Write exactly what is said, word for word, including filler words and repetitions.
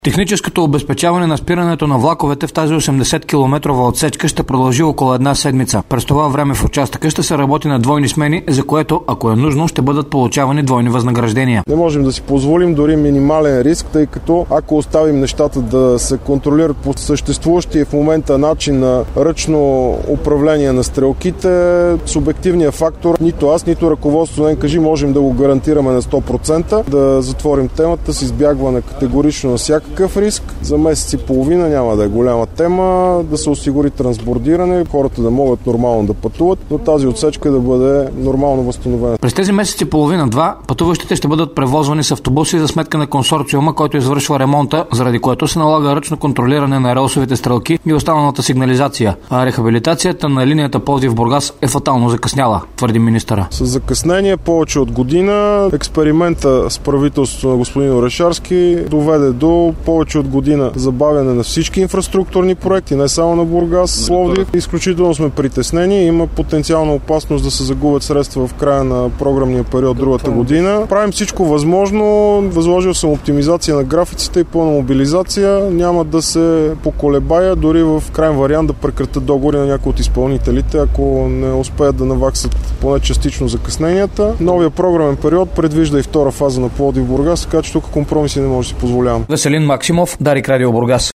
Техническото обезпечаване на спирането на влаковете в тази осемдесет километрова отсечка ще продължи около една седмица. През това време в участъка ще се работи на двойни смени, за което, ако е нужно, ще бъдат получавани двойни възнаграждения. Не можем да си позволим дори минимален риск, тъй като ако оставим нещата да се контролират по съществуващия в момента начин на ръчно управление на стрелките, субективният фактор, нито аз, нито ръководството на НКЖИ можем да го гарантираме на сто процента, да затворим темата с избягване категорично на всяка какъв риск. За месец и половина няма да е голяма тема, да се осигури трансбордиране, хората да могат нормално да пътуват, но тази отсечка да бъде нормално възстановена. През тези месеци и половина-два пътуващите ще бъдат превозвани с автобуси за сметка на консорциума, който извършва ремонта, заради което се налага ръчно контролиране на релсовите стрелки и останалата сигнализация. А рехабилитацията на линията Пловдив-Бургас е фатално закъсняла, твърди министъра. С закъснение повече от година експеримента с правителството на господин Орешарски доведе до повече от година забавяне на всички инфраструктурни проекти, не само на Бургас, Пловдив. Изключително сме притеснени. Има потенциална опасност да се загубят средства в края на програмния период другата година. Правим всичко възможно. Възложил съм оптимизация на графиците и пълна мобилизация. Няма да се поколебая, дори в крайен вариант да прекратят договори на някои от изпълнителите, ако не успеят да наваксат поне частично закъсненията. Новия програмен период предвижда и втора фаза на Пловдив Бургас, така че тук компромиси не може да си позволявам. Веселин Максимов, Дарик Радио Бургас.